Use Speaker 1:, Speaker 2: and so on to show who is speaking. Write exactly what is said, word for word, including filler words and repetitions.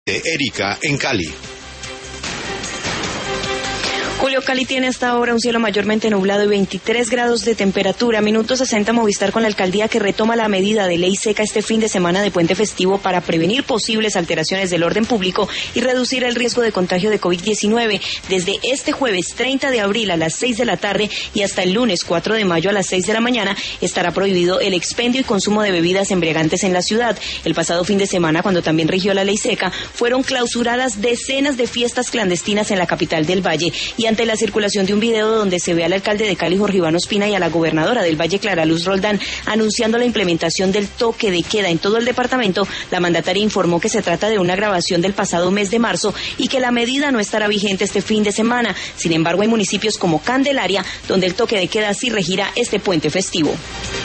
Speaker 1: Erika en Cali.
Speaker 2: Julio, Cali tiene hasta ahora un cielo mayormente nublado y veintitrés grados de temperatura. Minuto sesenta Movistar con la alcaldía que retoma la medida de ley seca este fin de semana de puente festivo para prevenir posibles alteraciones del orden público y reducir el riesgo de contagio de COVID diecinueve. Desde este jueves treinta de abril a las seis de la tarde y hasta el lunes cuatro de mayo a las seis de la mañana estará prohibido el expendio y consumo de bebidas embriagantes en la ciudad. El pasado fin de semana, cuando también rigió la ley seca, fueron clausuradas decenas de fiestas clandestinas en la capital del Valle y ante la circulación de un video donde se ve al alcalde de Cali, Jorge Iván Ospina, y a la gobernadora del Valle, Clara Luz Roldán, anunciando la implementación del toque de queda en todo el departamento, la mandataria informó que se trata de una grabación del pasado mes de marzo y que la medida no estará vigente este fin de semana. Sin embargo, hay municipios como Candelaria, donde el toque de queda sí regirá este puente festivo.